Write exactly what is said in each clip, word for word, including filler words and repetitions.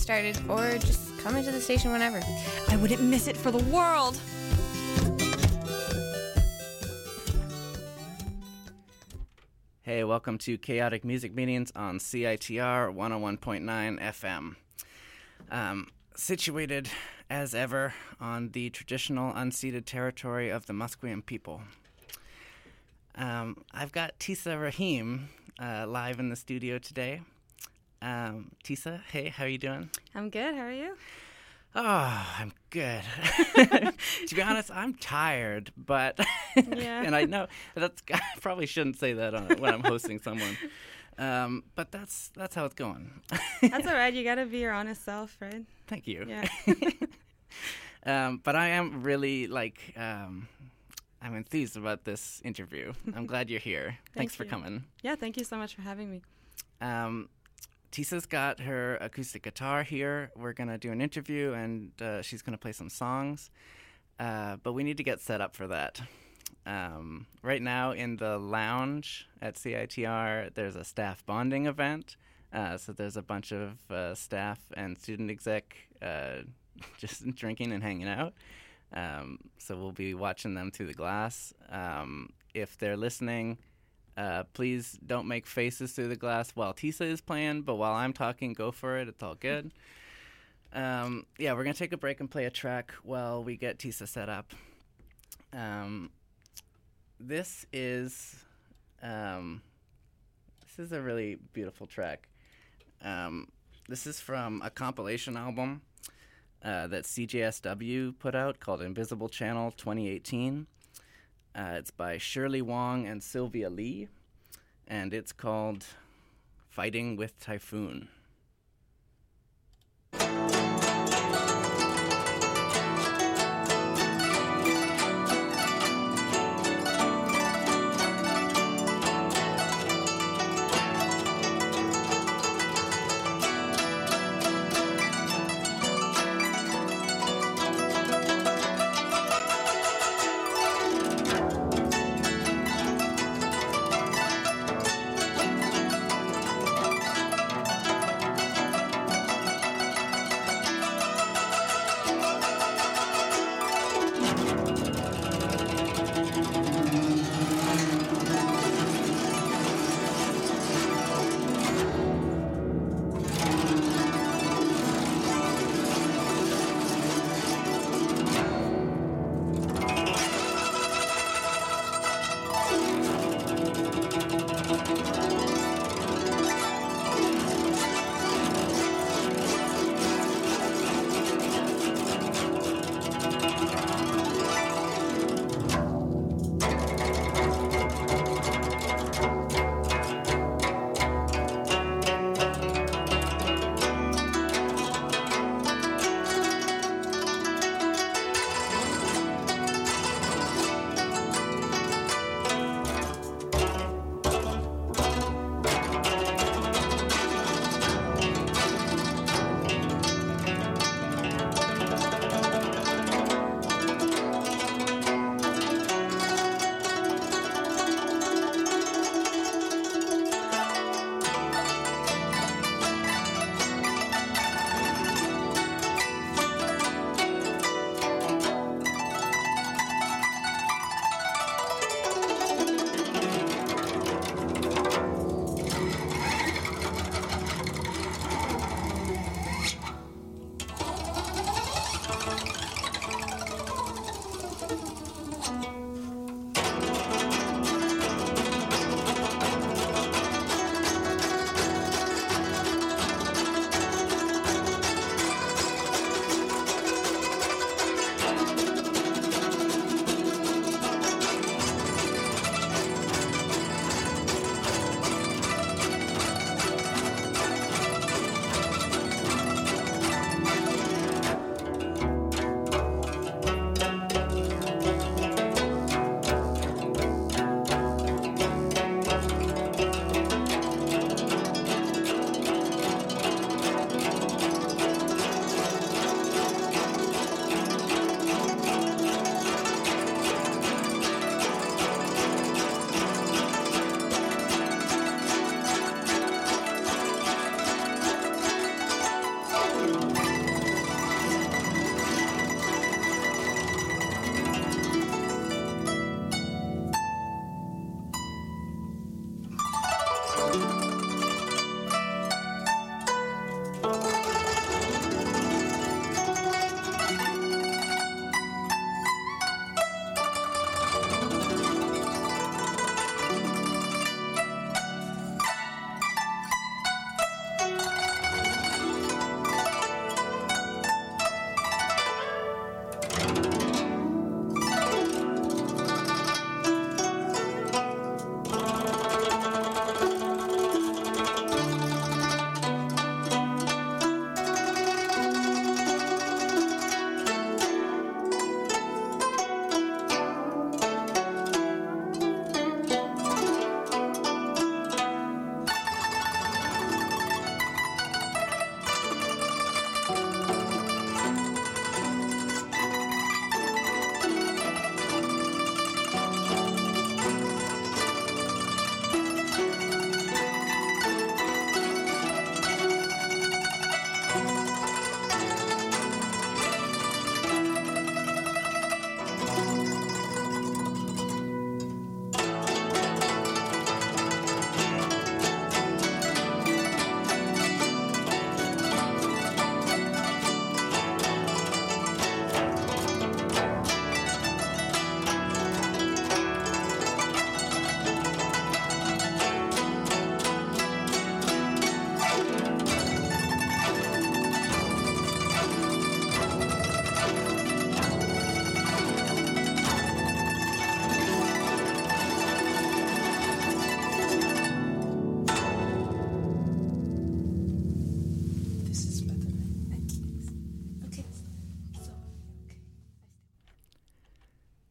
started, or just come into the station whenever. I wouldn't miss it for the world. Hey, welcome to Chaotic Music Meetings on C I T R one oh one point nine F M. Um, situated, as ever, on the traditional unceded territory of the Musqueam people. Um, I've got Tisa Rahim uh, live in the studio today. Um, Tisa, hey, how are you doing? I'm good. How are you? Oh, I'm good. To be honest, I'm tired, but Yeah. and I know that's I probably shouldn't say that on, when I'm hosting someone. Um, but that's that's how it's going. That's all right. You got to be your honest self, right? Thank you. Yeah. um, but I am really like um, I'm enthused about this interview. I'm glad you're here. Thanks for you. coming. Yeah, thank you so much for having me. Um, Tisa's got her acoustic guitar here. We're going to do an interview, and uh, she's going to play some songs. Uh, but we need to get set up for that. Um, right now in the lounge at C I T R, there's a staff bonding event. Uh, so there's a bunch of uh, staff and student exec uh, just drinking and hanging out. Um, so we'll be watching them through the glass. Um, if they're listening... Uh, please don't make faces through the glass while Tisa is playing, but while I'm talking, go for it. It's all good. Um, yeah, we're going to take a break and play a track while we get Tisa set up. Um, this is um, this is a really beautiful track. Um, this is from a compilation album uh, that C J S W put out called Invisible Channel twenty eighteen. Uh, it's by Shirley Wong and Sylvia Lee, and it's called Fighting with Typhoon.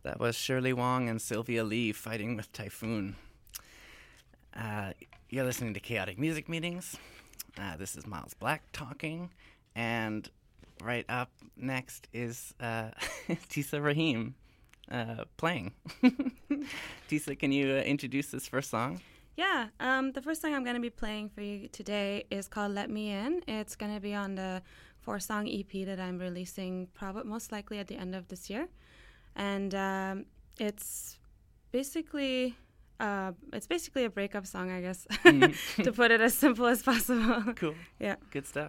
That was Shirley Wong and Sylvia Lee fighting with Typhoon. Uh, you're listening to Chaotic Music Meetings. Uh, this is Miles Black talking. And right up next is uh, Tisa Rahim uh, playing. Tisa, can you uh, introduce this first song? Yeah, um, the first song I'm going to be playing for you today is called Let Me In. It's going to be on the four-song E P that I'm releasing probably most likely at the end of this year. And um, it's basically uh, it's basically a breakup song, I guess, mm-hmm. to put it as simple as possible. Cool. Yeah. Good stuff.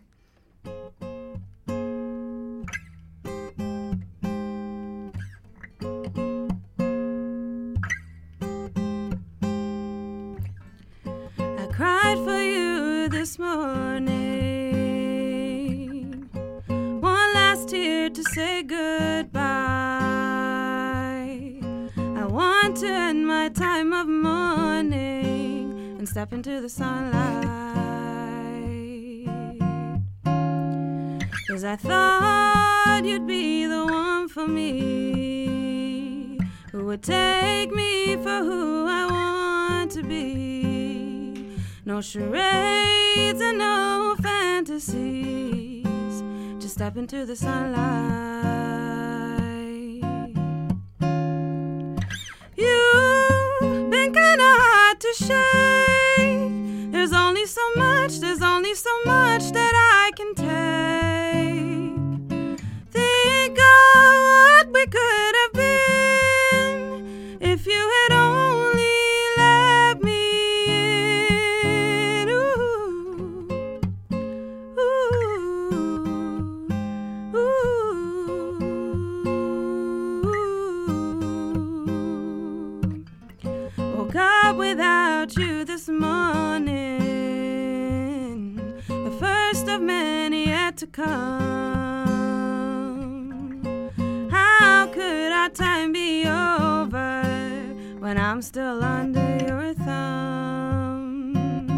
I cried for you this morning, one last tear to say goodbye. I want to end my time of mourning and step into the sunlight, 'cause I thought you'd be the one for me, who would take me for who I want to be. No charades and no fantasies, just step into the sunlight. You've been kinda hard to shake. There's only so much, there's only so much that I can take. Think of what we could have been if you had only let me in. Ooh, ooh, ooh. Woke up without you this morning, the first of many yet to come. How could our time be over when I'm still under your thumb?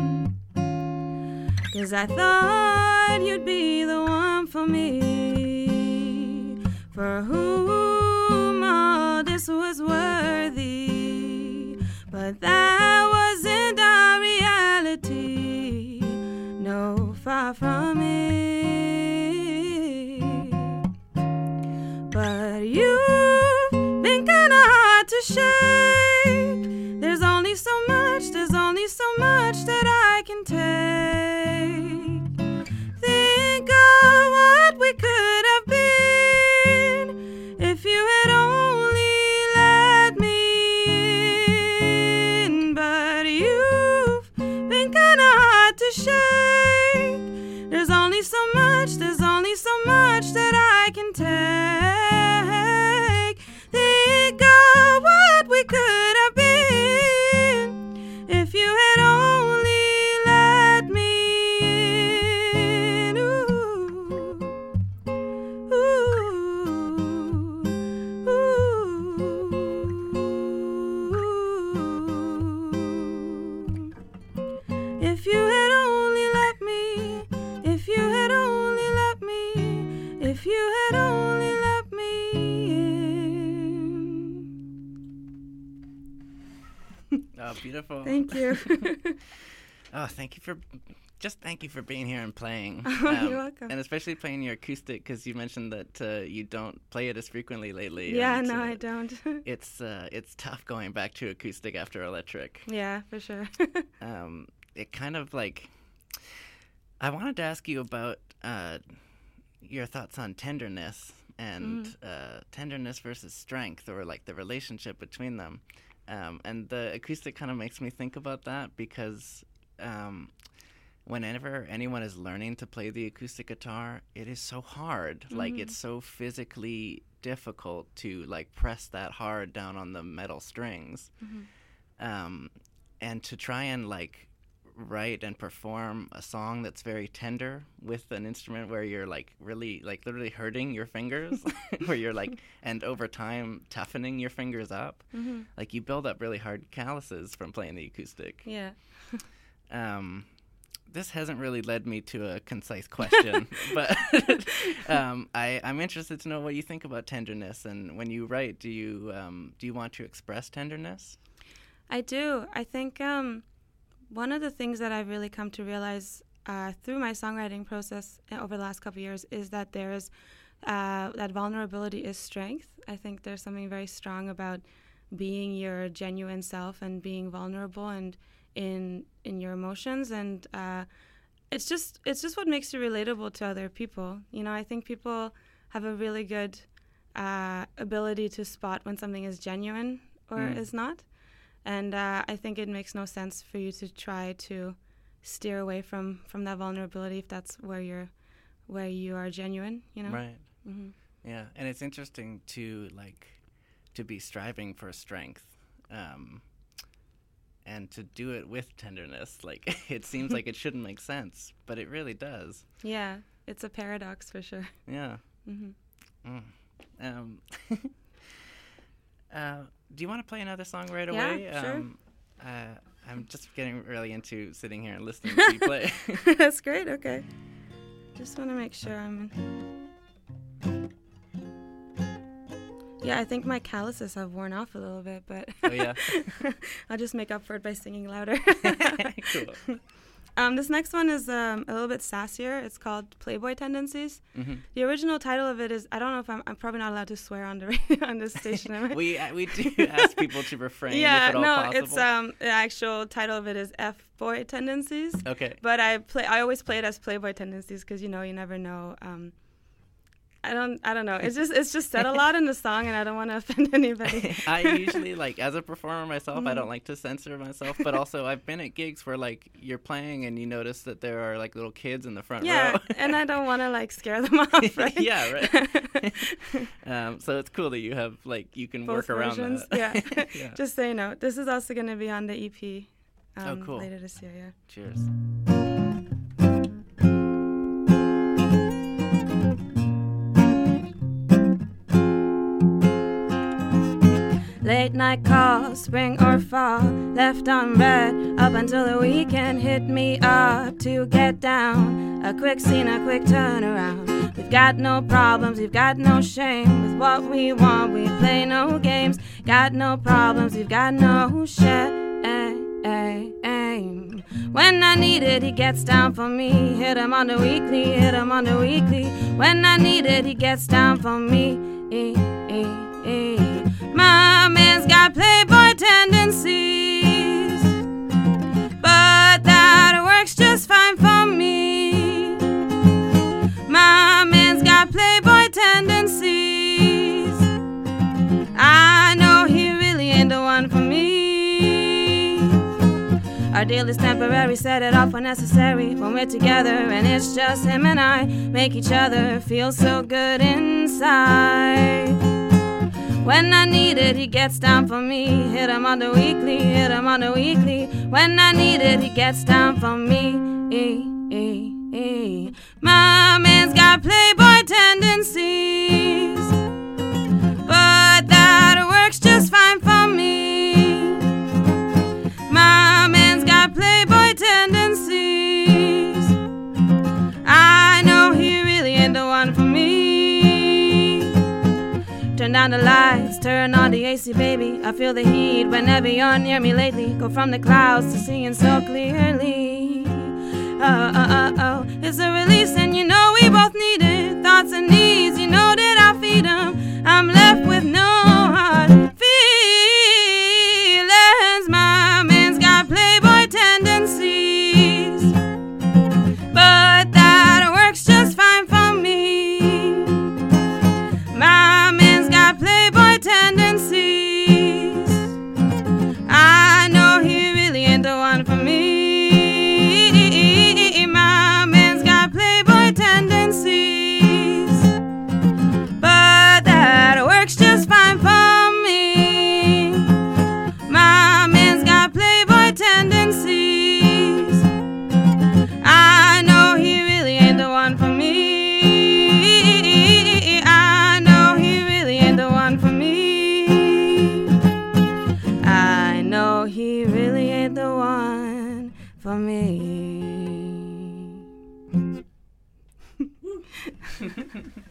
'Cause I thought you'd be the one for me, for whom all this was worthy. But that wasn't our reality, no, far from it. But you've been kinda hard to shake. There's only so much, there's only so much that I can take. Think of what we could have been if you had only let me in. But you've been kinda hard to shake. There's only so much, there's only so much that I can take. Think of what we could have been if you had only let me in. Ooh, ooh, ooh. If you had only let me, if you had only let me, if you had only let me in. Oh, beautiful. Thank you. Oh, thank you for, just thank you for being here and playing. Oh, you're welcome. And especially playing your acoustic, because you mentioned that uh, you don't play it as frequently lately. Yeah, and, no, uh, I don't. It's uh, it's tough going back to acoustic after electric. Yeah, for sure. Um, it kind of like, I wanted to ask you about uh, your thoughts on tenderness and Mm. uh, tenderness versus strength, or like the relationship between them. Um, and the acoustic kind of makes me think about that, because um, whenever anyone is learning to play the acoustic guitar, it is so hard. Mm-hmm. Like, it's so physically difficult to like press that hard down on the metal strings. Mm-hmm. Um, and to try and like write and perform a song that's very tender with an instrument where you're like really like literally hurting your fingers, where you're like, and over time toughening your fingers up. Mm-hmm. Like, you build up really hard calluses from playing the acoustic. Yeah. um this hasn't really led me to a concise question, but um, I, I'm interested to know what you think about tenderness, and when you write, do you um, do you want to express tenderness? I do. I think um, one of the things that I've really come to realize uh, through my songwriting process over the last couple of years is that there's uh, that vulnerability is strength. I think there's something very strong about being your genuine self and being vulnerable and in in your emotions, and uh, it's just it's just what makes you relatable to other people. You know, I think people have a really good uh, ability to spot when something is genuine or mm. is not. And uh, I think it makes no sense for you to try to steer away from, from that vulnerability if that's where you're, where you are genuine, you know? Right. Mm-hmm. Yeah, and it's interesting to like to be striving for strength, um, and to do it with tenderness. Like it seems like it shouldn't make sense, but it really does. Yeah, it's a paradox for sure. Yeah. Mm-hmm. Mm. Um, uh, do you want to play another song right yeah, away? Sure. Um, uh, I'm just getting really into sitting here and listening to you play. That's great. Okay. Just want to make sure I'm. Yeah, I think my calluses have worn off a little bit, but oh yeah, I'll just make up for it by singing louder. Cool. Um, this next one is um, a little bit sassier. It's called Playboy Tendencies. Mm-hmm. The original title of it is, I don't know if I'm, I'm probably not allowed to swear on the on this station. Am I? we uh, we do ask people to refrain yeah, if at all no, possible. it's um the actual title of it is F-Boy Tendencies. Okay. But I play I always play it as Playboy Tendencies because you know you never know. Um, I don't I don't know. It's just it's just said a lot in the song, and I don't want to offend anybody. I usually, like, as a performer myself, mm-hmm. I don't like to censor myself, but also I've been at gigs where, like, you're playing and you notice that there are, like, little kids in the front yeah, row. and I don't want to, like, scare them off, right? yeah, right. um, so it's cool that you have, like, you can Both work around versions. that. Yeah. yeah. Just so you know, this is also going to be on the E P um, oh, cool. later this year, yeah. Cheers. Late night calls, spring or fall, left unread up until the weekend. Hit me up to get down. A quick scene, a quick turnaround. We've got no problems, we've got no shame. With what we want, we play no games. Got no problems, we've got no shame. When I need it, he gets down for me. Hit him on the weekly, hit him on the weekly. When I need it, he gets down for me. E, e, e. My man's got playboy tendencies, but that works just fine for me. My man's got playboy tendencies. I know he really ain't the one for me. Our deal is temporary, set it off when necessary. When we're together and it's just him and I, make each other feel so good inside. When I need it, he gets down for me. Hit him on the weekly, hit him on the weekly. When I need it, he gets down for me. E, e, e. My man's got playboy tendencies, but that works just fine for me. My man's got playboy tendencies. I know he really ain't the one for me. Turn down the lights, turn on the A C, baby. I feel the heat whenever you're near me lately. Go from the clouds to seeing so clearly. Oh, oh, oh, oh. It's a release and you know we both need it. Thoughts and needs, you know that I feed them. I'm left with no hard feelings. My man's got playboy tendencies, but that works just fine for me. My man's got playboy tendencies. I know he really ain't the one for me. My man's got playboy tendencies, but that works just fine for me. My man's got playboy tendencies. I know he really ain't the one for me. I know he really ain't the one for me. I know he really ain't the one for me.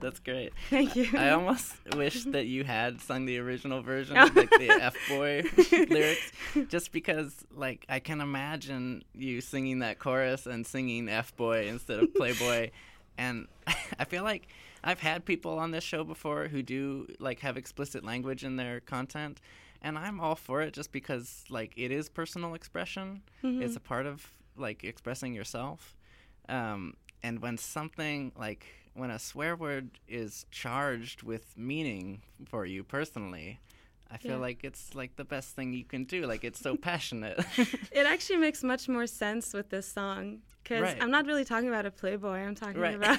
That's great. Thank you. I almost wish that you had sung the original version, like the F-Boy lyrics, just because, like, I can imagine you singing that chorus and singing F-Boy instead of Playboy. And I feel like I've had people on this show before who do, like, have explicit language in their content, and I'm all for it just because, like, it is personal expression. Mm-hmm. It's a part of, like, expressing yourself. Um, and when something, like, when a swear word is charged with meaning for you personally, I feel yeah. like it's, like, the best thing you can do. Like, it's so passionate. It actually makes much more sense with this song. Because right. I'm not really talking about a playboy. I'm talking right. about.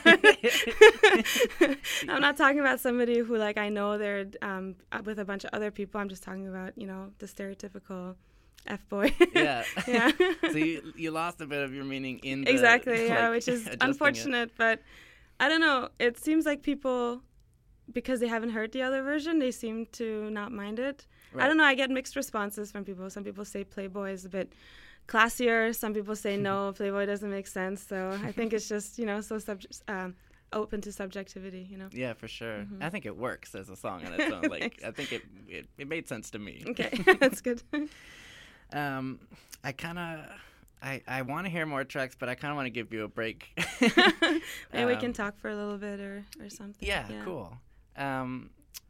I'm not talking about somebody who, like, I know they're um, with a bunch of other people. I'm just talking about, you know, the stereotypical F-boy. Yeah. Yeah. So you you lost a bit of your meaning in the, exactly. Yeah, like, which is unfortunate, it. But I don't know. It seems like people, because they haven't heard the other version, they seem to not mind it. Right. I don't know. I get mixed responses from people. Some people say Playboy is a bit classier. Some people say no, Playboy doesn't make sense. So I think it's just, you know, so subject, um, open to subjectivity, you know. Yeah, for sure. Mm-hmm. I think it works as a song on its own. Like, I think it, it it made sense to me. Okay, that's good. um, I kind of. I, I want to hear more tracks, but I kind of want to give you a break. Maybe um, we can talk for a little bit or, or something. Yeah, yeah. Cool. Um,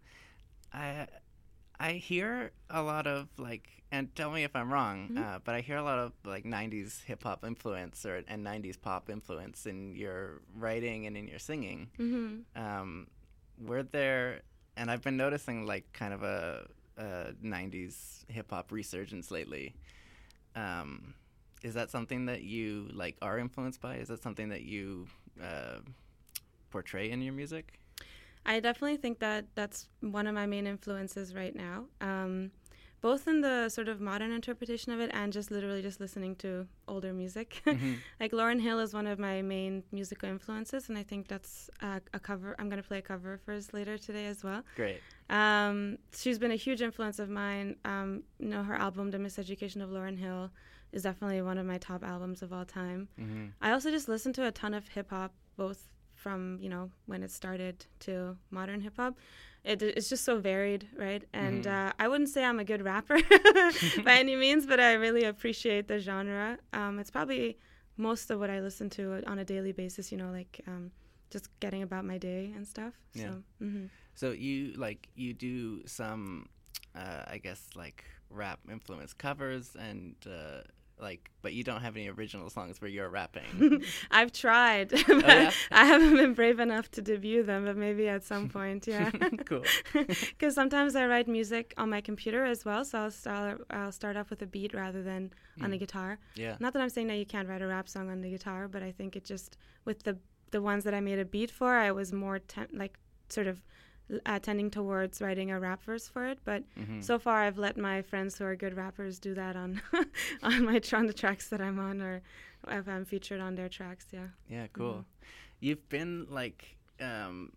I I hear a lot of, like, and tell me if I'm wrong, mm-hmm. uh, but I hear a lot of, like, nineties hip-hop influence or and nineties pop influence in your writing and in your singing. Mm-hmm. Um, were there, and I've been noticing, like, kind of a, a nineties hip-hop resurgence lately. Um Is that something that you, like, are influenced by? Is that something that you uh, portray in your music? I definitely think that that's one of my main influences right now, um, both in the sort of modern interpretation of it and just literally just listening to older music. Mm-hmm. Like, Lauryn Hill is one of my main musical influences, and I think that's uh, a cover. I'm going to play a cover of hers later today as well. Great. Um, she's been a huge influence of mine. Um, you know, her album, The Miseducation of Lauryn Hill, is definitely one of my top albums of all time. Mm-hmm. I also just listen to a ton of hip-hop, both from, you know, when it started to modern hip-hop. It, it's just so varied, right? And mm-hmm. uh, I wouldn't say I'm a good rapper by any means, but I really appreciate the genre. Um, it's probably most of what I listen to on a daily basis, you know, like um, just getting about my day and stuff. Yeah. So, mm-hmm. so you, like, you do some, uh, I guess, like, rap influence covers and... Uh, Like, but you don't have any original songs where you're rapping. I've tried, but oh, yeah? I haven't been brave enough to debut them, but maybe at some point, yeah. Cool. Because sometimes I write music on my computer as well, so I'll start, I'll start off with a beat rather than mm. on a guitar. Yeah. Not that I'm saying that you can't write a rap song on the guitar, but I think it just, with the the ones that I made a beat for, I was more, te- like, sort of Uh, tending towards writing a rap verse for it, but mm-hmm. so far I've let my friends who are good rappers do that on on my on the tracks that I'm on, or if I'm featured on their tracks. Yeah. Yeah, cool. Mm-hmm. You've been, like, um,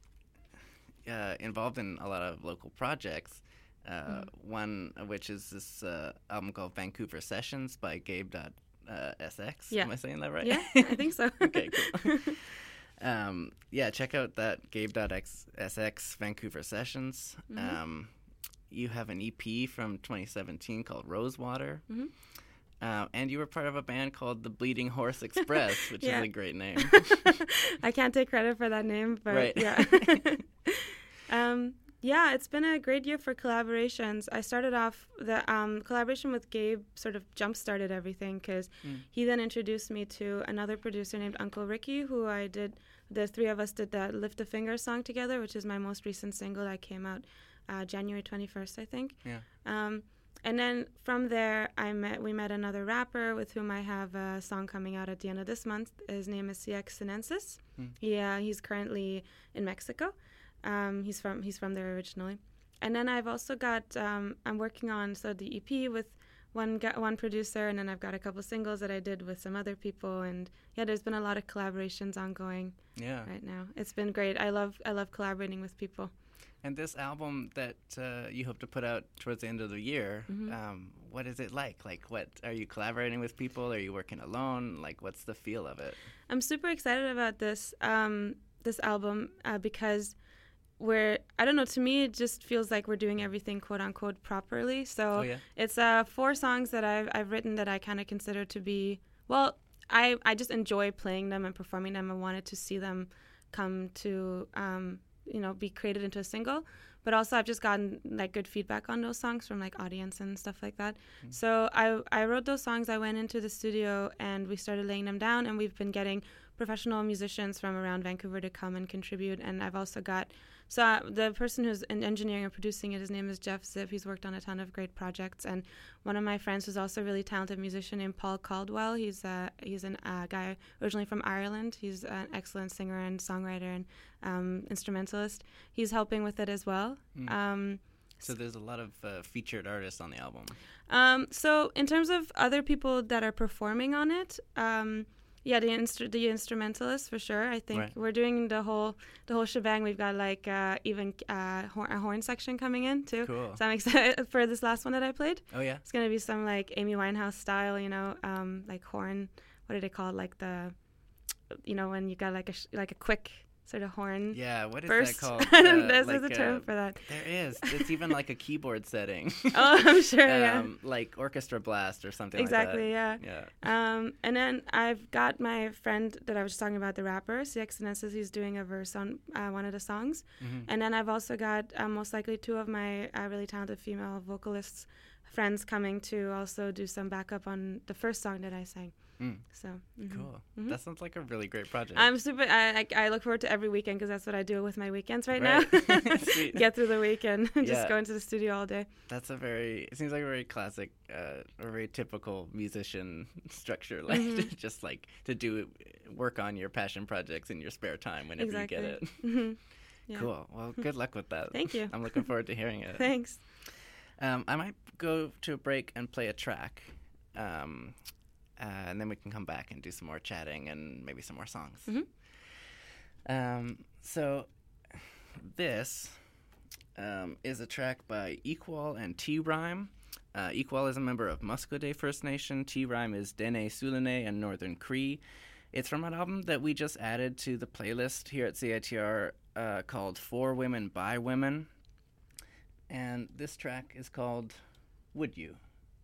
uh, involved in a lot of local projects. Uh, mm-hmm. One of which is this uh, album called Vancouver Sessions by Gabe S X. Yeah. Am I saying that right? Yeah, I think so. Okay, cool. Um, yeah, check out that Gabe.S X Vancouver Sessions. Mm-hmm. Um, you have an E P from twenty seventeen called Rosewater. Mm-hmm. Uh, and you were part of a band called the Bleeding Horse Express, which yeah. is a great name. I can't take credit for that name, but right. yeah. um, yeah, it's been a great year for collaborations. I started off, the um, collaboration with Gabe sort of jump-started everything, because mm. he then introduced me to another producer named Uncle Ricky, who I did, the three of us did that Lift a Finger song together, which is my most recent single that came out uh, January twenty-first, I think. Yeah. Um, and then from there, I met we met another rapper with whom I have a song coming out at the end of this month. His name is C X Sinensis. Mm. Yeah, he's currently in Mexico. Um, he's from he's from there originally, and then I've also got um, I'm working on so the E P with one gu- one producer, and then I've got a couple singles that I did with some other people, and yeah, there's been a lot of collaborations ongoing. Yeah. Right now, it's been great. I love I love collaborating with people. And this album that uh, you hope to put out towards the end of the year, mm-hmm. um, what is it like? Like, what are you collaborating with people? Are you working alone? Like, what's the feel of it? I'm super excited about this. Um, this album uh, because we're, I don't know, to me it just feels like we're doing everything quote unquote properly. So Oh, yeah? it's uh, four songs that I've, I've written that I kind of consider to be, well, I, I just enjoy playing them and performing them and wanted to see them come to, um, you know, be created into a single. But also I've just gotten like good feedback on those songs from like audience and stuff like that. Mm-hmm. So I I wrote those songs. I went into the studio and we started laying them down, and we've been getting professional musicians from around Vancouver to come and contribute. And I've also got, so uh, the person who's in engineering and producing it, his name is Jeff Zip. He's worked on a ton of great projects. And one of my friends who's also a really talented musician named Paul Caldwell. He's uh, he's a uh, guy originally from Ireland. He's an excellent singer and songwriter and um, instrumentalist. He's helping with it as well. Mm. Um, so there's a lot of uh, featured artists on the album. Um, so in terms of other people that are performing on it, um, yeah, the instru- the instrumentalists for sure. I think right. we're doing the whole the whole shebang. We've got like uh, even uh, hor- a horn section coming in too. Cool. So I'm excited for this last one that I played. Oh yeah. It's gonna be some like Amy Winehouse style, you know, um, like horn. What do they call it? Like the, you know, when you got like a sh- like a quick sort of horn. Yeah, what is burst. that called? Uh, There's like a term uh, for that. There is. It's even like a keyboard setting. Oh, I'm sure, um, yeah. Like orchestra blast or something exactly, like that. yeah. Yeah. Um, and then I've got my friend that I was just talking about, the rapper, C X Sinensis. He's doing a verse on uh, one of the songs. Mm-hmm. And then I've also got uh, most likely two of my uh, really talented female vocalists friends coming to also do some backup on the first song that I sang. Mm. So mm-hmm. Cool. Mm-hmm. That sounds like a really great project. I'm super. I I, I look forward to every weekend because that's what I do with my weekends right, right. now. Get through the weekend and yeah. just go into the studio all day. That's a very. It seems like a very classic, uh, a very typical musician structure. Like mm-hmm. to just like to do work on your passion projects in your spare time whenever exactly. you get it. Mm-hmm. Yeah. Cool. Well, good luck with that. Thank you. I'm looking forward to hearing it. Thanks. Um, I might go to a break and play a track. Um, Uh, and then we can come back and do some more chatting and maybe some more songs. Mm-hmm. Um, so this um, is a track by Equal and T-Rhyme. Uh, Equal is a member of Musqueam First Nation. T-Rhyme is Dene Sulene and Northern Cree. It's from an album that we just added to the playlist here at C I T R uh, called For Women by Women. And this track is called Would You?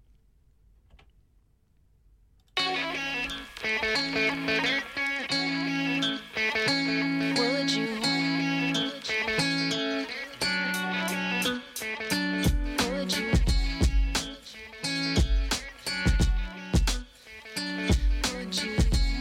Would you? Would you? Would you?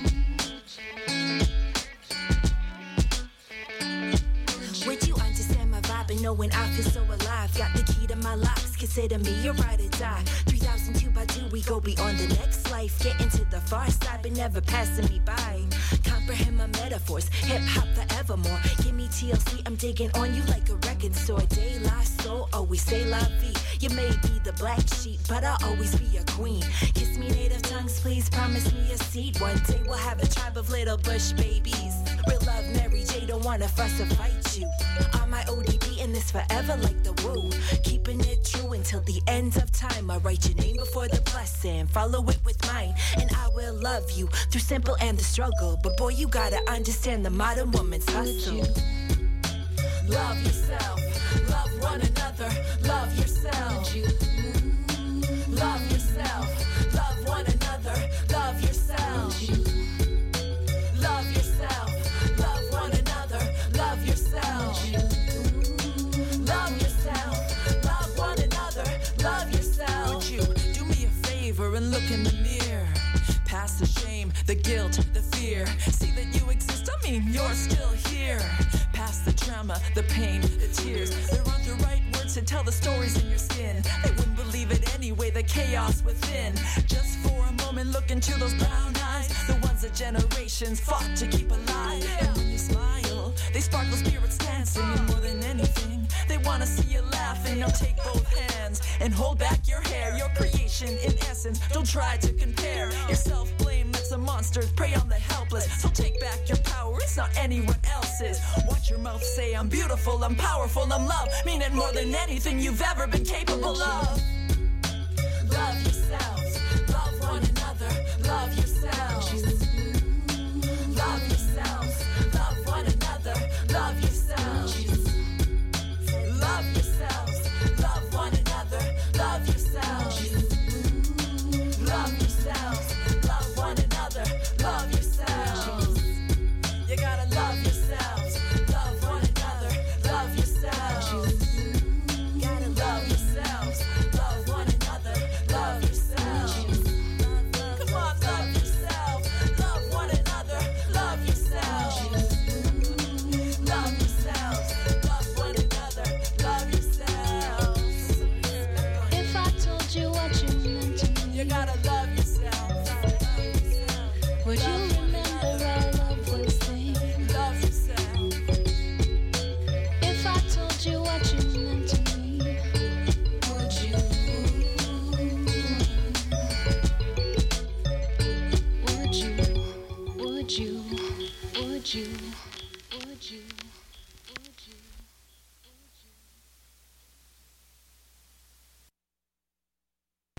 Would you understand my vibe and knowing I feel so alive? Got the key to my locks, consider me your ride or die. three thousand two by two, we go beyond the next life. Getting to the far side, but never passing me by. Comprehend my metaphors, hip-hop forevermore. Give me T L C, I'm digging on you like a record store. De La Soul, always say la vie. You may be the black sheep, but I'll always be a queen. Kiss me native tongues, please promise me a seed. One day we'll have a tribe of little bush babies. Real love, Mary J, don't wanna fuss or fight you. On my O D B in this forever like the woo. Keeping it true until the end of time. I write your name before the blessing, follow it with mine. And I will love you through simple and the struggle. But boy, you gotta understand the modern woman's hustle. Love yourself, love one another, love yourself. Love yourself, love one another, love yourself. Love yourself, love one another, love yourself. Love yourself, love one another, love yourself. Would you do me a favor and look in the mirror? Past the shame, the guilt, the fear. See that you exist, I mean you're still here. Past the trauma, the pain, the tears. There aren't the right words to tell the stories in your skin. They wouldn't believe it anyway, the chaos within. Just for a moment, look into those brown eyes, the ones that generations fought to keep alive. And when you smile, they sparkle spirits dancing. And more than anything, they wanna see you laughing. Now take both hands and hold back your hair. Your creation in essence, don't try to compare. Your self-blame lets the monsters prey on the helpless. So take back your power, it's not anyone else's. Watch your mouth say I'm beautiful, I'm powerful, I'm love. Mean it more than anything you've ever been capable of. Love yourselves, love one another, love yourselves. Love yourselves, love one another,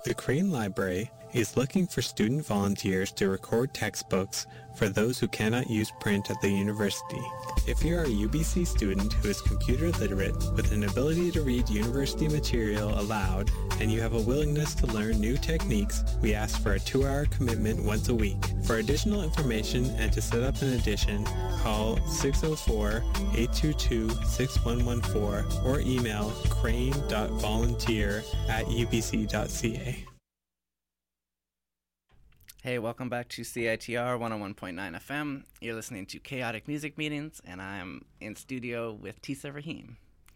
The Crane Library is looking for student volunteers to record textbooks for those who cannot use print at the university. If you are a U B C student who is computer literate with an ability to read university material aloud and you have a willingness to learn new techniques, we ask for a two-hour commitment once a week. For additional information and to set up an edition, call six oh four, eight two two, six one one four or email crane dot volunteer at u b c dot c a. Hey, welcome back to C I T R one oh one point nine F M. You're listening to Chaotic Music Meetings, and I'm in studio with Tisa Rahim.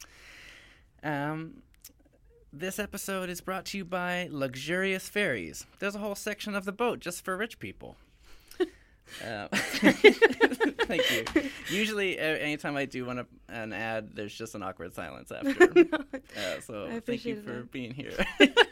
Um, this episode is brought to you by Luxurious Ferries. There's a whole section of the boat just for rich people. uh, thank you. Usually, uh, anytime I do one of, an ad, there's just an awkward silence after. no, uh, so I thank you for that. being here.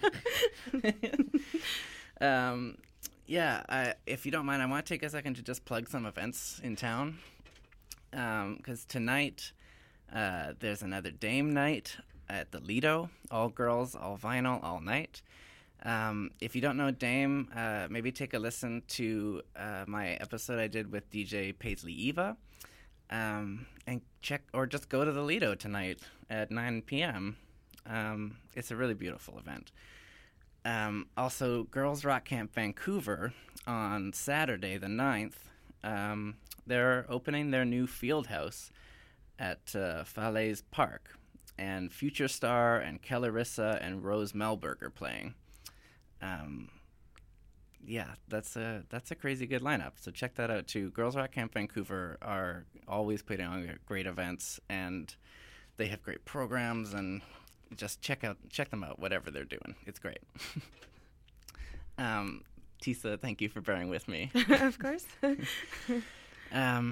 um. Yeah, I, if you don't mind, I want to take a second to just plug some events in town. Because um, tonight, uh, there's another Dame night at the Lido. All girls, all vinyl, all night. Um, if you don't know Dame, uh, maybe take a listen to uh, my episode I did with D J Paisley Eva. Um, and check, or just go to the Lido tonight at nine p.m. Um, it's a really beautiful event. Um, also, Girls Rock Camp Vancouver on Saturday the ninth, um, they're opening their new field house at uh, Falaise Park, and Future Star and Kellarissa and Rose Melberg are playing. Um, yeah, that's a that's a crazy good lineup, so check that out too. Girls Rock Camp Vancouver are always putting on great events, and they have great programs, and just check out check them out, whatever they're doing. It's great. um, Tisa, thank you for bearing with me. Of course. um,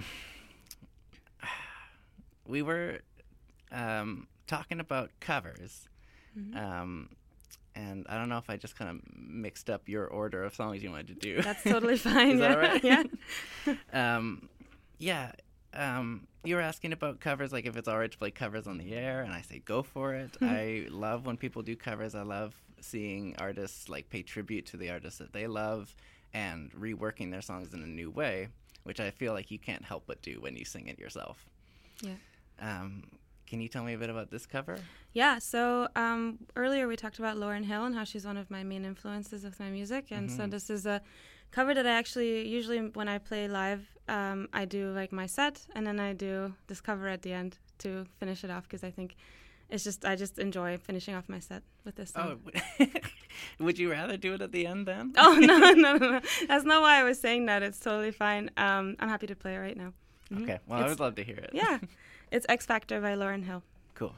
we were um, talking about covers, mm-hmm. um, and I don't know if I just kind of mixed up your order of songs you wanted to do. That's totally fine. Is yeah. that all right? Yeah. um, yeah. Um, you were asking about covers, like if it's all right to play covers on the air, and I say go for it. I love when people do covers. I love seeing artists like pay tribute to the artists that they love and reworking their songs in a new way, which I feel like you can't help but do when you sing it yourself. Yeah. Um, can you tell me a bit about this cover? Yeah, so um, earlier we talked about Lauryn Hill and how she's one of my main influences with my music, and mm-hmm. so this is a cover that I actually, usually when I play live, um, I do like my set, and then I do this cover at the end to finish it off, because I think it's just, I just enjoy finishing off my set with this song. Oh, would you rather do it at the end then? Oh, no, no, no, no. That's not why I was saying that. It's totally fine. Um, I'm happy to play it right now. Mm-hmm. Okay, well, it's, I would love to hear it. Yeah, it's X Factor by Lauryn Hill. Cool.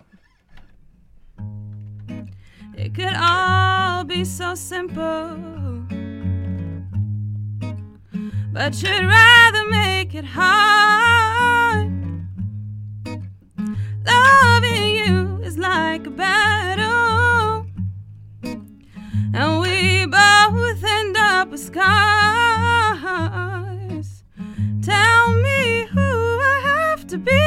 It could all be so simple, but you'd rather make it hard. Loving you is like a battle, and we both end up with scars. Tell me who I have to be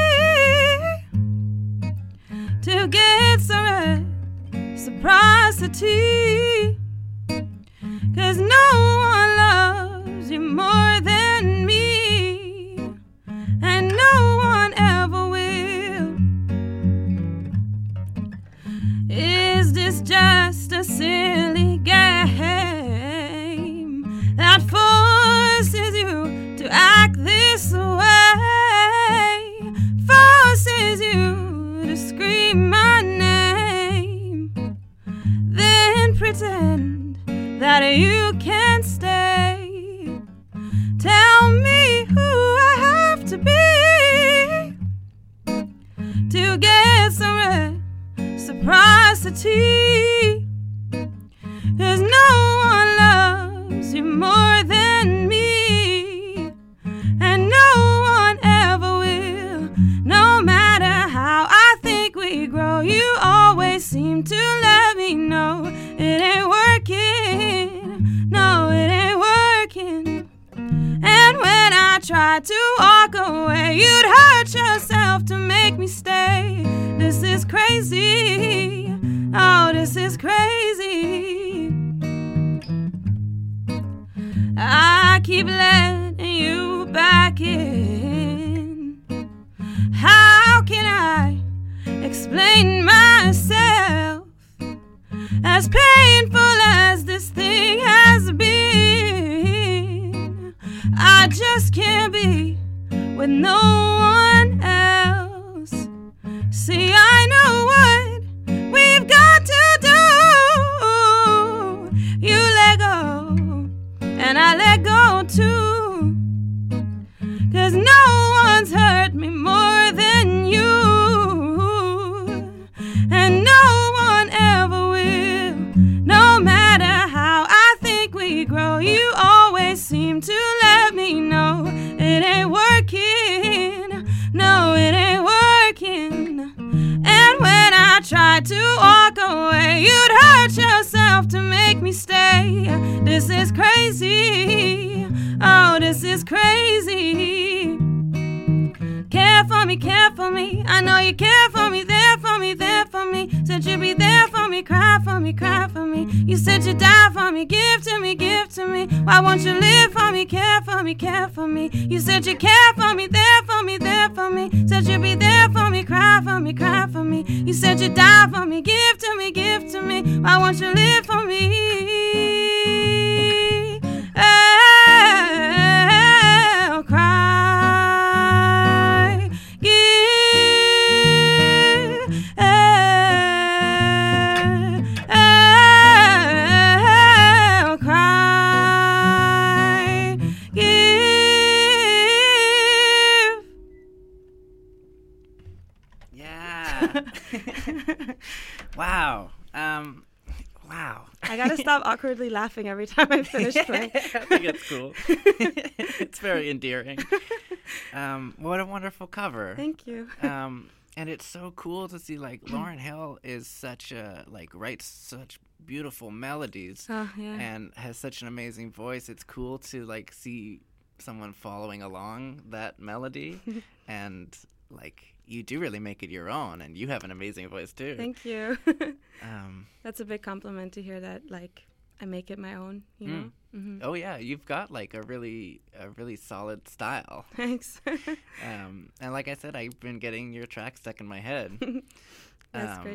to get some reciprocity, 'cause no one loves you more than me, and no one ever will. Is this just a silly game that forces you to act this way, forces you to scream my name, then pretend that you can't stay? Tell me who I have to be to get some reciprocity, 'cause no one loves you more than me, and no one ever will. No matter how I think we grow, you always seem to let me know it ain't working. No, it ain't working. And when I try to walk away, you'd hurt yourself to make me stay. This is crazy. Oh, this is crazy. keep letting you back in. How can I explain myself? As painful as this thing has been, I just can't be with no one else. See, I know what we've got to do. You let go, and I let go too. 'Cause no one's hurt me more than you, and no one ever will. No matter how I think we grow, you always seem to let me know it ain't working. No, it ain't working. And when I tried to walk away, you'd hurt yourself to make me stay. This is crazy. Oh, this is crazy. Care for me, care for me. I know you care for me, there for me, there for me. Said you'd be there for me, cry for me, cry for me. You said you'd die for me, give to me, give to me. Why won't you live for me, care for me, care for me? You said you care for me, there for me, there for me. Said you'd be there for me, cry for me, cry for me. You said you'd die for me, give to me, give to me. Why won't you live for me? I'll cry, give, I'll cry, give. Yeah. Wow. Um, wow. I gotta stop awkwardly laughing every time I finish playing. I think it's cool. It's very endearing. Um, what a wonderful cover. Thank you. Um, and it's so cool to see, like, Lauryn Hill is such a, like, writes such beautiful melodies Oh, yeah. and has such an amazing voice. It's cool to, like, see someone following along that melody and, like, you do really make it your own, and you have an amazing voice too. Thank you. Um, That's a big compliment to hear that, like, I make it my own, you know? Mm-hmm. oh yeah, you've got like a really, a really solid style. Thanks. Um, and like I said, I've been getting your track stuck in my head. That's um, great.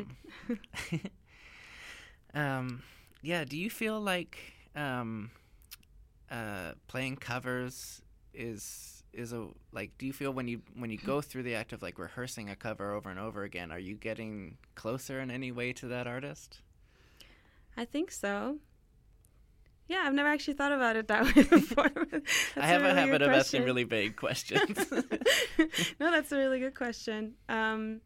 um, yeah. Do you feel like um, uh, playing covers is is a like? Do you feel when you when you go through the act of like rehearsing a cover over and over again, are you getting closer in any way to that artist? I think so. Yeah, I've never actually thought about it that way before. I have a, a really habit good of question. asking really vague questions. No, that's a really good question. Um,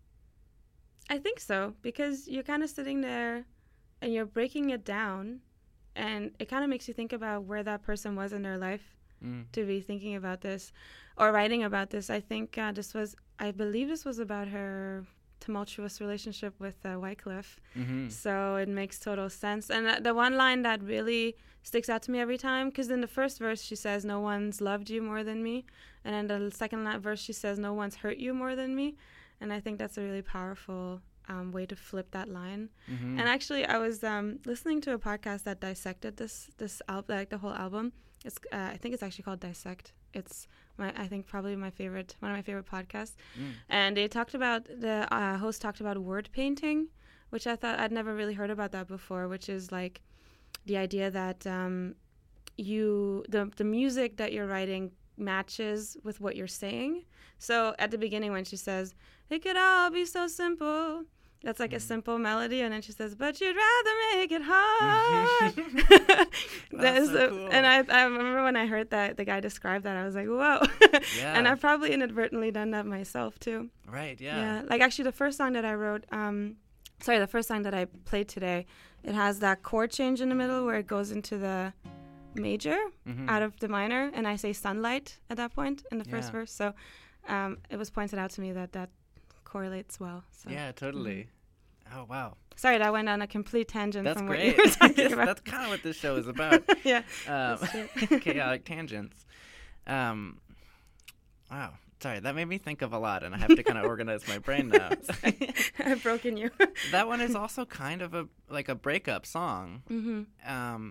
I think so, because you're kind of sitting there and you're breaking it down, and it kind of makes you think about where that person was in their life mm. to be thinking about this or writing about this. I think uh, this was, I believe this was about her tumultuous relationship with uh, Wycliffe. Mm-hmm. So it makes total sense. And uh, the one line that really sticks out to me every time, because in the first verse she says, no one's loved you more than me. And in the second line, verse she says, no one's hurt you more than me. And I think that's a really powerful um, way to flip that line. Mm-hmm. And actually, I was um, listening to a podcast that dissected this this album, like the whole album. It's uh, I think it's actually called Dissect. It's my I think probably my favorite one of my favorite podcasts. Mm. And they talked about the uh, host talked about word painting, which I thought I'd never really heard about that before. Which is like the idea that um, you the the music that you're writing matches with what you're saying. So at the beginning when she says, "It could all be so simple," that's like mm. a simple melody, and then she says, "But you'd rather make it hard." That's so a, cool. And I, I remember when I heard that the guy described that, I was like, "Whoa!" Yeah. And I've probably inadvertently done that myself too. Right. Yeah. Yeah. Like actually, the first song that I wrote, um, sorry, the first song that I played today, it has that chord change in the middle where it goes into the major Mm-hmm. out of the minor, and I say sunlight at that point in the first Yeah. verse. So um, it was pointed out to me that that correlates well. So. Yeah. Totally. Oh wow. Sorry, that went on a complete tangent That's from great. what you were talking about. That's kind of what this show is about. Yeah. Um, that's true. chaotic tangents. Um, wow. Sorry, that made me think of a lot, and I have to kind of organize my brain now. I've broken you. That one is also kind of a like a breakup song. Mm-hmm. Um,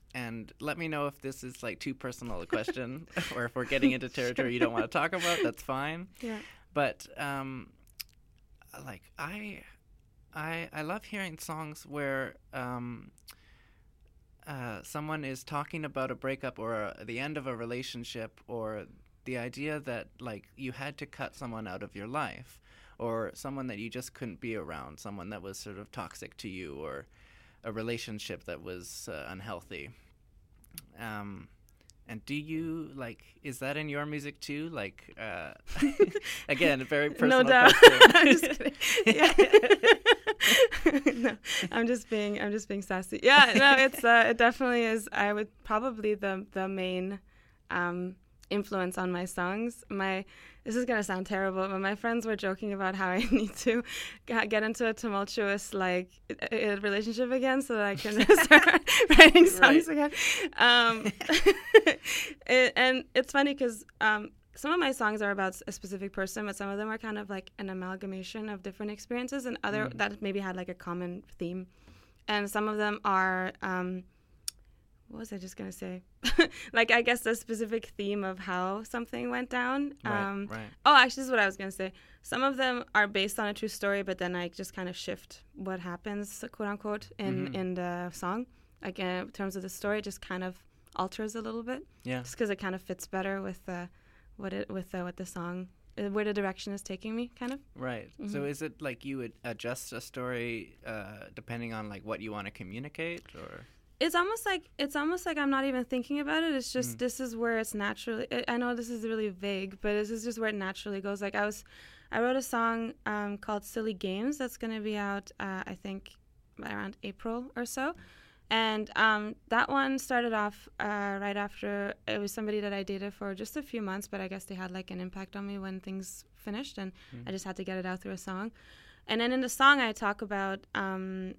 and let me know if this is like too personal a question or if we're getting into territory you don't want to talk about. That's fine. Yeah. But um, like I, I, I love hearing songs where um, uh, someone is talking about a breakup or a, the end of a relationship, or the idea that like you had to cut someone out of your life, or someone that you just couldn't be around, someone that was sort of toxic to you, or a relationship that was uh, unhealthy. Um, and do you, like, is that in your music too? Like, uh, again, a very personal No doubt. question. I'm just kidding. Yeah. No, I'm just being, I'm just being sassy. Yeah, no, it's, uh, it definitely is. I would probably the the main um, influence on my songs. My This is going to sound terrible, but my friends were joking about how I need to get into a tumultuous, like, a relationship again so that I can start writing songs Right. again. Um, it, and it's funny because um, some of my songs are about a specific person, but some of them are kind of like an amalgamation of different experiences, and other mm. that maybe had like a common theme. And some of them are... Um, what was I just going to say? Like, I guess the specific theme of how something went down. Right, um, right. Oh, actually, this is what I was going to say. Some of them are based on a true story, but then I just kind of shift what happens, quote unquote, in, Mm-hmm. in the song. Like, uh, in terms of the story, it just kind of alters a little bit. Yeah. Just because it kind of fits better with uh, what it with uh, what the song, uh, where the direction is taking me, kind of. Right. Mm-hmm. So is it like you would adjust a story uh, depending on like what you want to communicate, or? It's almost like it's almost like I'm not even thinking about it. It's just Mm. this is where it's naturally. I I know this is really vague, but this is just where it naturally goes. Like I was, I wrote a song um, called "Silly Games" that's going to be out, uh, I think, around April or so, and um, that one started off uh, right after it was somebody that I dated for just a few months, but I guess they had like an impact on me when things finished, and Mm. I just had to get it out through a song. And then in the song, I talk about. Um,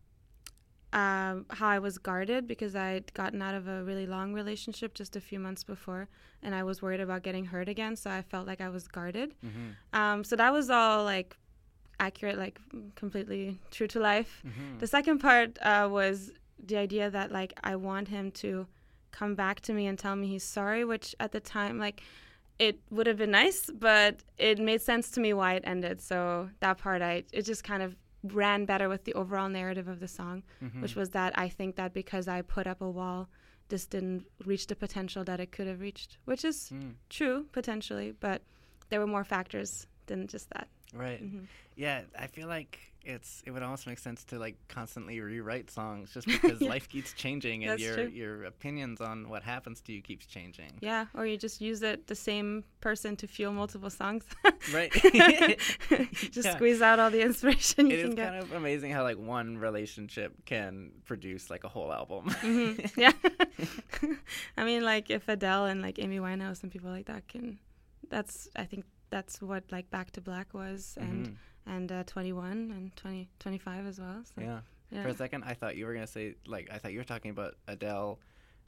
Um, how I was guarded because I'd gotten out of a really long relationship just a few months before, and I was worried about getting hurt again, so I felt like I was guarded. Mm-hmm. Um, so that was all like accurate, like completely true to life. Mm-hmm. The second part uh, was the idea that like I want him to come back to me and tell me he's sorry, which at the time like it would have been nice, but it made sense to me why it ended. So that part, I it just kind of ran better with the overall narrative of the song, Mm-hmm. which was that I think that because I put up a wall, this didn't reach the potential that it could have reached, which is Mm. true, potentially, but there were more factors than just that. Right. Mhm. Yeah, I feel like it's it would almost make sense to like constantly rewrite songs just because Yeah. life keeps changing and That's your true. your opinions on what happens to you keeps changing. Yeah, or you just use it, the same person to fuel multiple songs. Right. Just Yeah. squeeze out all the inspiration you It can is get. kind of amazing how like one relationship can produce like a whole album. Mhm. Yeah. I mean, like if Adele and like Amy Winehouse and people like that can, that's, I think that's what like Back to Black was, and Mhm. and uh, twenty-one and twenty, twenty-five as well. So, Yeah. yeah. For a second, I thought you were gonna say like I thought you were talking about Adele.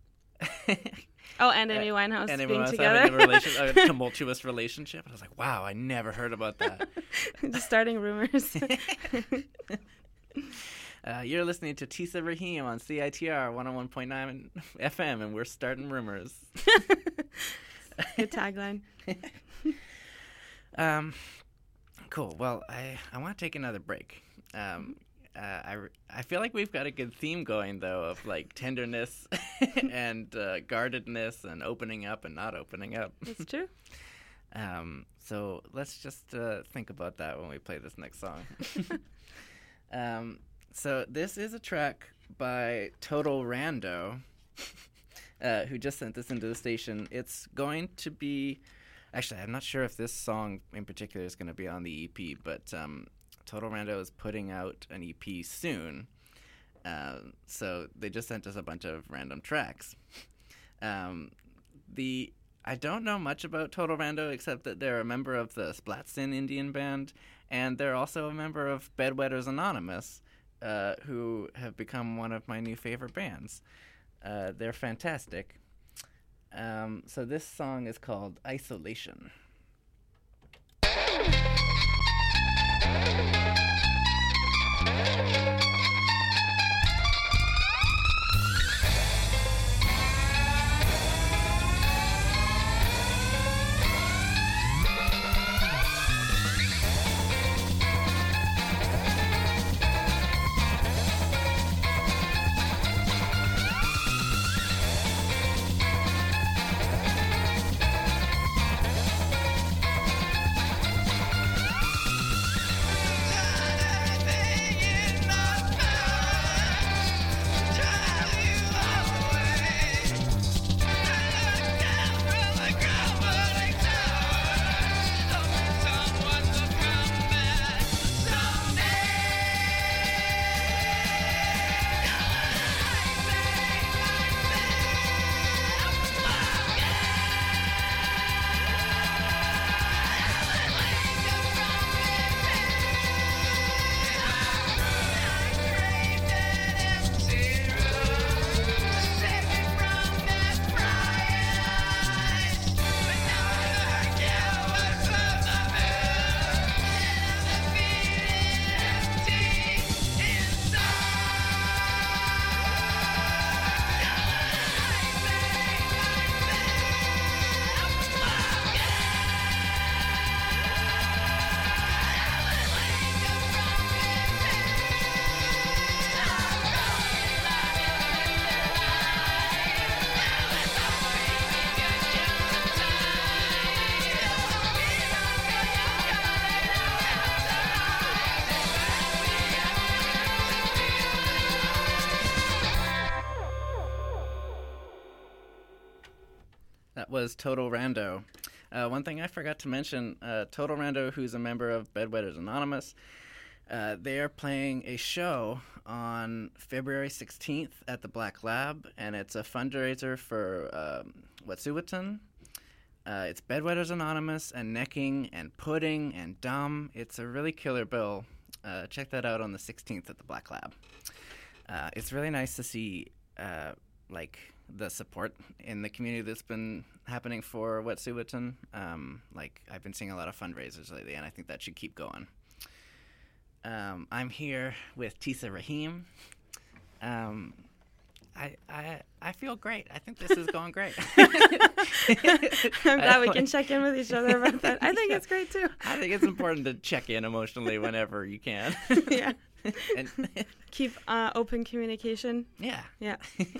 Oh, and Amy Winehouse and being everyone was together. having a, relation, a tumultuous relationship. And I was like, wow, I never heard about that. Just starting rumors. Uh, you're listening to Tisa Rahim on C I T R one oh one point nine F M, and we're starting rumors. Good tagline. Um, cool. Well, I, I want to take another break. Um, uh, I, re- I feel like we've got a good theme going, though, of like tenderness and uh, guardedness and opening up and not opening up. It's true. Um, so let's just uh, think about that when we play this next song. um, so this is a track by Total Rando, uh, who just sent this into the station. It's going to be... Actually, I'm not sure if this song in particular is going to be on the E P, but um, Total Rando is putting out an E P soon. Uh, so they just sent us a bunch of random tracks. Um, the I don't know much about Total Rando except that they're a member of the Splatsin Indian band, and they're also a member of Bedwetters Anonymous, uh, who have become one of my new favorite bands. Uh, they're fantastic. Um, so this song is called Isolation. that was Total Rando. Uh, one thing I forgot to mention, uh, Total Rando, who's a member of Bedwetters Anonymous, uh, they are playing a show on February sixteenth at the Black Lab, and it's a fundraiser for um, Wet'suwet'en. Uh, it's Bedwetters Anonymous and Necking and Pudding and Dumb. It's a really killer bill. Uh, check that out on the sixteenth at the Black Lab. Uh, it's really nice to see uh, like the support in the community that's been happening for Wet'suwet'en. Um, like I've been seeing a lot of fundraisers lately, and I think that should keep going. Um, I'm here with Tisa Rahim. Um, I, I I feel great. I think this is going great. I'm glad we can check in with each other about that. I think Yeah. it's great too. I think it's important to check in emotionally whenever you can. Yeah. and, Keep uh, open communication. yeah. Yeah.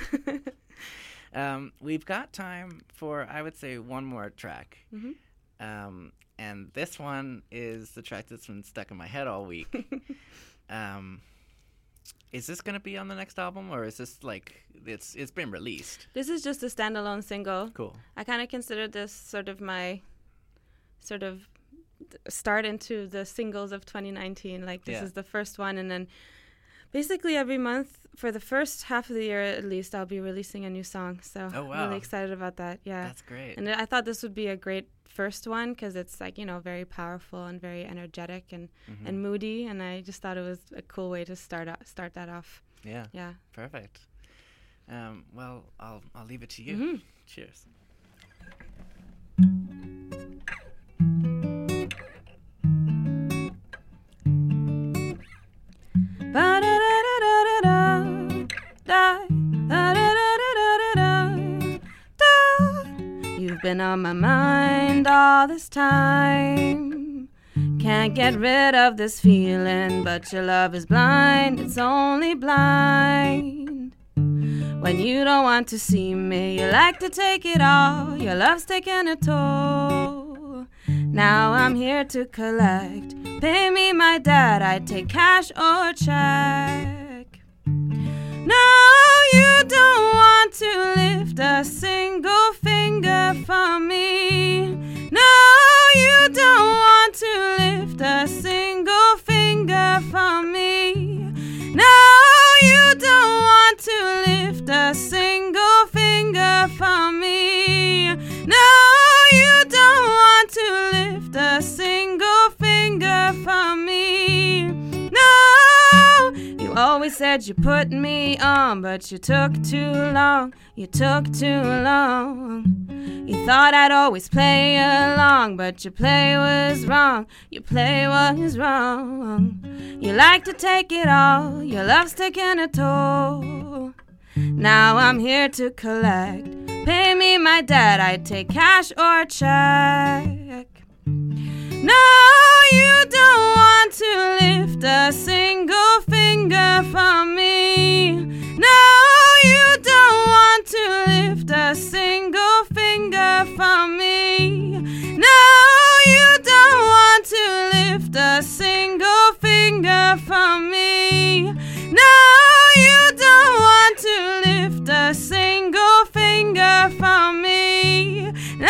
Um, we've got time for, I would say, one more track. Mhm. Um, and this one is the track that's been stuck in my head all week. um, is this going to be on the next album, or is this like, it's it's been released? This is just a standalone single. Cool. I kind of consider this sort of my sort of th- start into the singles of twenty nineteen. Like this Yeah. is the first one, and then basically every month for the first half of the year at least, I'll be releasing a new song. So Oh, I'm wow. really excited about that. Yeah. That's great. And I thought this would be a great first one because it's like, you know, very powerful and very energetic and, Mhm. and moody. And I just thought it was a cool way to start out, start that off. Yeah. Yeah. Perfect. Um, well, I'll I'll leave it to you. Mhm. Cheers. You've been on my mind all this time. Can't get rid of this feeling, but your love is blind. It's only blind. When you don't want to see me, you like to take it all. Your love's taking a toll. Now I'm here to collect. Pay me my debt, I'd take cash or check. No, you don't want to lift a single finger for me. No, you don't want to lift a single finger for me. No, you don't want to lift a single finger for me. No, you don't want to lift a single finger for me. No, you always said you put me on, but you took too long. You took too long. You thought I'd always play along, but your play was wrong. Your play was wrong. You like to take it all. Your love's taking a toll. Now I'm here to collect. Pay me my debt, I'd take cash or check. No, you don't want to lift a single finger for me. No, you don't want to lift a single finger for me. No, you don't want to lift a single finger for me. No, you don't want to lift a single finger for me. No,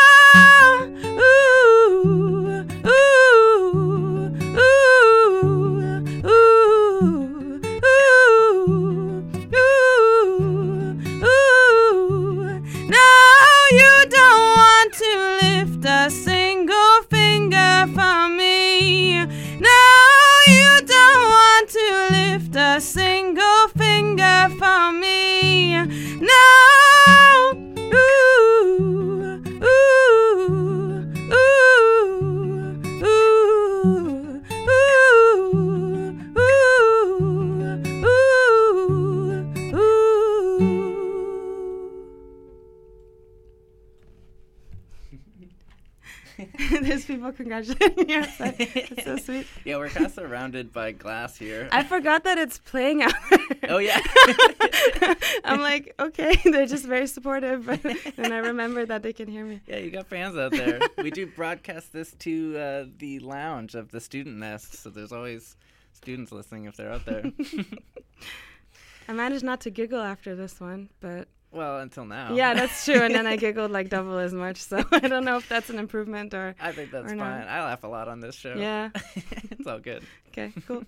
ooh, ooh, ooh, ooh, ooh, ooh, ooh. No, you don't want to lift a single finger for me. No, you don't want to lift a single finger for me. No, ooh, ooh, ooh, ooh, ooh, ooh, ooh, ooh. There's people congratulating you. It's so sweet. Yeah, we're kind of surrounded by glass here. I forgot that it's playing out there. Oh, yeah. I'm like, okay, they're just very supportive. But then I remember that they can hear me. Yeah, you got fans out there. We do broadcast this to uh, the lounge of the student nest, so there's always students listening if they're out there. I managed not to giggle after this one, but Well, until now. Yeah, that's true. And then I giggled like double as much. So I don't know if that's an improvement or. I think that's or fine. not. I laugh a lot on this show. Yeah. It's all good. Okay, cool.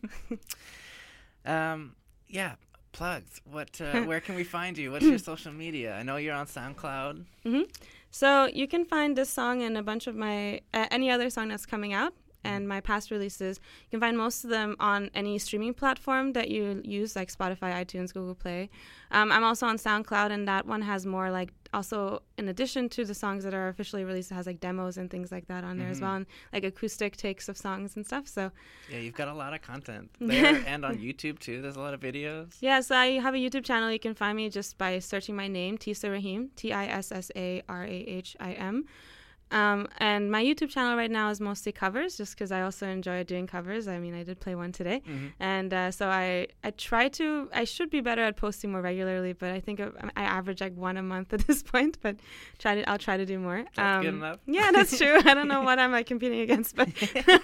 Um, yeah, plugs. What? Uh, where can we find you? What's your social media? I know you're on SoundCloud. hmm So you can find this song and a bunch of my uh, any other song that's coming out and my past releases. You can find most of them on any streaming platform that you use, like Spotify, iTunes, Google Play. Um, I'm also on SoundCloud, and that one has more like also in addition to the songs that are officially released, it has like demos and things like that on there as well, and like acoustic takes of songs and stuff. So Yeah, you've got a lot of content there and on YouTube too. There's a lot of videos. yeah, so I have a YouTube channel. You can find me just by searching my name, Tissa Rahim, T I S S A R A H I M. Um, and my YouTube channel right now is mostly covers, just because I also enjoy doing covers. I mean, I did play one today. Mm-hmm. And uh, so I, I try to, I should be better at posting more regularly, but I think I, I average like one a month at this point, but try to, I'll try to do more. That's um, good enough. Yeah, that's true. I don't know what I'm like competing against, but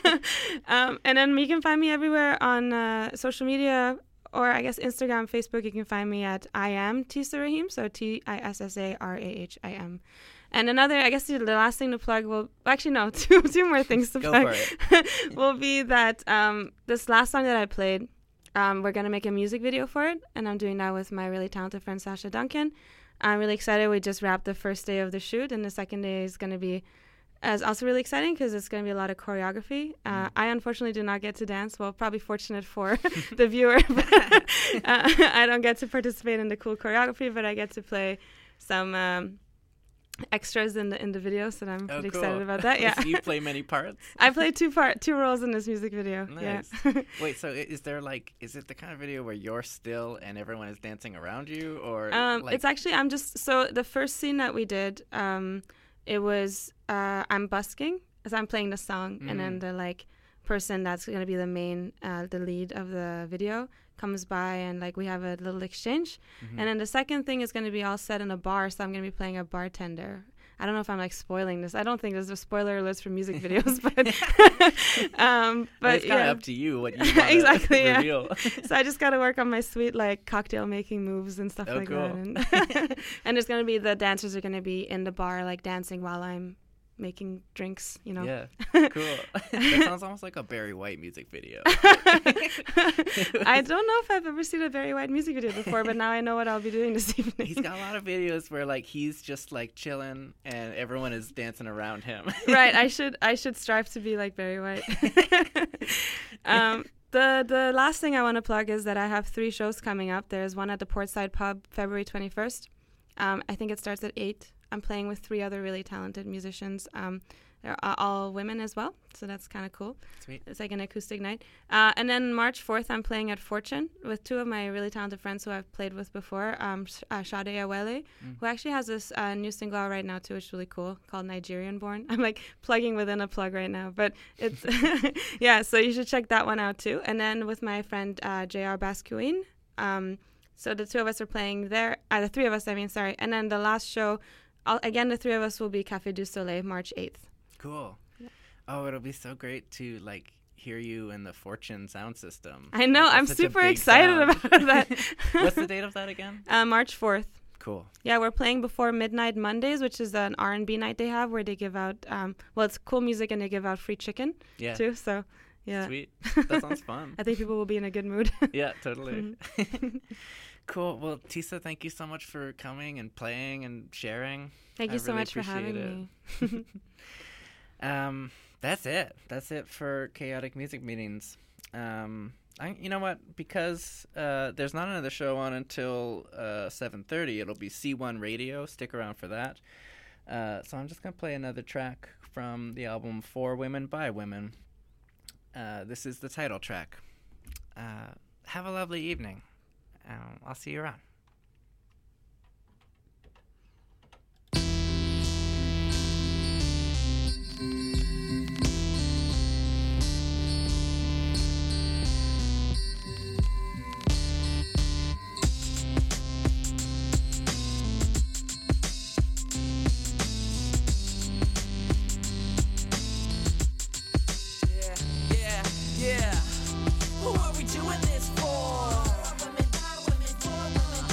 um, and then you can find me everywhere on uh, social media, or I guess Instagram, Facebook. You can find me at I am Tissa Rahim, so T I S S A R A H I M. And another, I guess the last thing to plug will, actually no, two two more things to Go plug for it. will be that um, this last song that I played, um, we're going to make a music video for it, and I'm doing that with my really talented friend Sasha Duncan. I'm really excited. We just wrapped the first day of the shoot, and the second day is going to be is also really exciting because it's going to be a lot of choreography. Uh, I unfortunately do not get to dance. Well, probably fortunate for the viewer. But, uh, I don't get to participate in the cool choreography, but I get to play some um, extras in the in the video, so I'm Oh, pretty cool. excited about that. Yeah, So you play many parts? I played two part two roles in this music video. Nice. Yeah. Wait, so i- is there like, is it the kind of video where you're still and everyone is dancing around you, or Um, like, it's actually I'm just so the first scene that we did, um, it was uh, I'm busking as I'm playing the song, and then the like person that's gonna be the main, uh, the lead of the video comes by, and like we have a little exchange, and then the second thing is gonna be all set in a bar, so I'm gonna be playing a bartender. I don't know if I'm like spoiling this. I don't think there's a spoiler alerts for music videos, but um, but but it's kind of yeah. up to you what you want Exactly, yeah. reveal. So I just got to work on my sweet like cocktail making moves and stuff Oh, like cool. that. And, and it's gonna be the dancers are gonna be in the bar like dancing while I'm making drinks. You know. Yeah, cool. That sounds almost like a Barry White music video. I don't know if I've ever seen a Barry White music video before, but now I know what I'll be doing this evening. He's got a lot of videos where like he's just like chilling and everyone is dancing around him. Right. I should I should strive to be like Barry White. um, the the last thing I want to plug is that I have three shows coming up. There's one at the Portside Pub, February twenty-first. Um, I think it starts at eight. I'm playing with three other really talented musicians. Um, they're a- all women as well, so that's kind of cool. Sweet. It's like an acoustic night. Uh, and then March fourth, I'm playing at Fortune with two of my really talented friends who I've played with before, um, Sh- uh, Sade Awele, who actually has this uh, new single out right now too, which is really cool, called Nigerian Born. I'm like plugging within a plug right now, but it's, yeah, so you should check that one out too. And then with my friend uh, J R Bascuin, um, so the two of us are playing there, uh, the three of us, I mean, sorry. And then the last show, I'll, again, the three of us will be Café du Soleil, March eighth. Cool. Oh, it'll be so great to like hear you in the Fortune sound system. I know, Like, I'm that's such a super big excited sound. about that. What's the date of that again? Uh, March fourth. Cool. Yeah, we're playing before Midnight Mondays, which is an R and B night they have where they give out, um, well, it's cool music and they give out free chicken Yeah. too. So, yeah. Sweet. That sounds fun. I think people will be in a good mood. Yeah, totally. Mm-hmm. Cool. Well, Tissa, thank you so much for coming and playing and sharing. Thank I you so really much for having appreciate me. it. Um, that's it. That's it for Chaotic Music Meetings. Um, I, you know what? Because uh, there's not another show on until uh, seven thirty. It'll be C one Radio. Stick around for that. Uh, so I'm just gonna play another track from the album For Women by Women. Uh, this is the title track. Uh, have a lovely evening. Um, I'll see you around. Yeah, yeah, yeah. Who are we doing this for? Women, women, for women.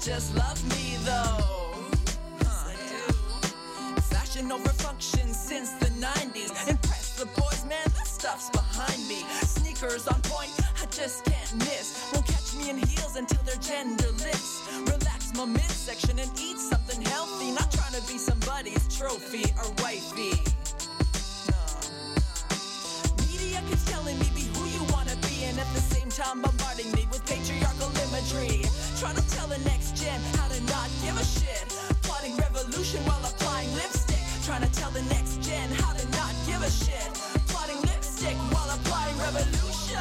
just love me though. Huh, I do. Fashion over function since the nineties. Impress the boys, man, that stuff's behind me. Sneakers on point, I just can't miss. Won't catch me in heels until they're genderless. Relax my midsection and eat something healthy. Not trying to be somebody's trophy or wifey. No. Media keeps telling me be who you wanna be, and at the same time bombarding me with patriarchal imagery. Trying to tell the next gen how to not give a shit. Plotting revolution while applying lipstick. Trying to tell the next gen how to not give a shit. Plotting lipstick while applying revolution.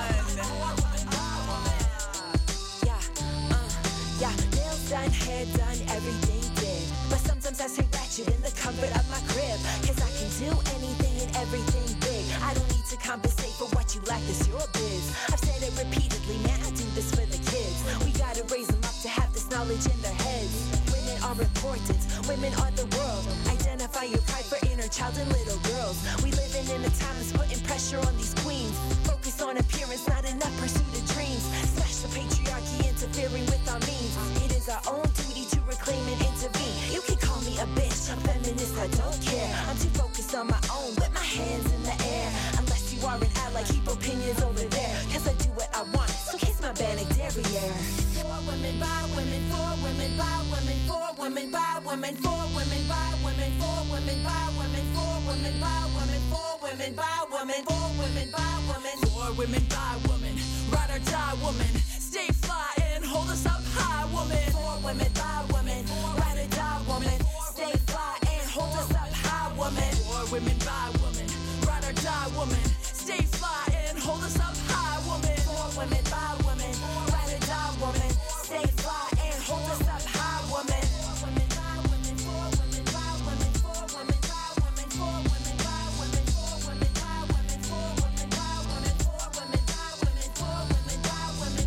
Yeah, nails done, hair done, everything did. But sometimes I stay ratchet in the comfort of my crib. Cause I can do anything and everything big. I don't need to compensate for what you lack, it's your biz. I've said it repeatedly, man, I do this for the kids. We gotta raise them up to have this knowledge in their heads. Women are important, women are the world. Identify your pride for inner child and little girls. We living in a time that's putting pressure on these queens. Focus on appearance, not enough pursuit of dreams. Smash the patriarchy interfering with our means. It is our own duty to reclaim and intervene. You can call me a bitch, I'm feminist, I don't care. I'm too focused on my own, with my hands in the air. Unless you are an ally, keep opinions over there. Cause I do what I want, so kiss my Bannock derriere. For women, by women, for women, by women, for women, by women, for women, by women, for women, by women, for women, by women, for women, by women, for women, by women, For women, by women, ride or die woman. Stay fly and hold us up high woman. for women, by women, ride or die woman. Stay fly and hold us up high woman. For women, by women, ride or die woman. Stay fly and hold us up high woman. For women, by women, ride or die woman. Stay fly and hold us up high woman. For women, by women, for women, by women, for women, by women, for women, by women, for women, by women, for women, by women, for women, by women, for women, by women.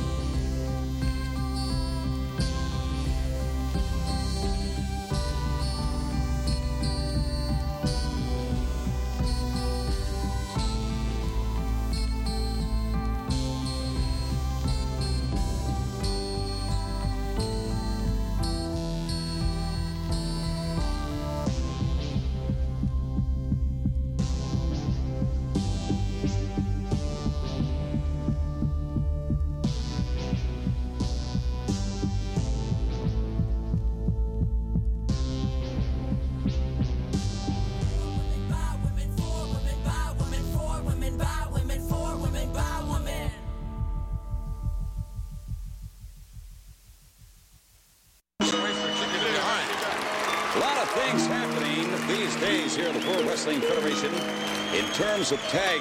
By women, for women, by women, for women, by women, for women, by women. A lot of things happening these days here at the World Wrestling Federation in terms of tag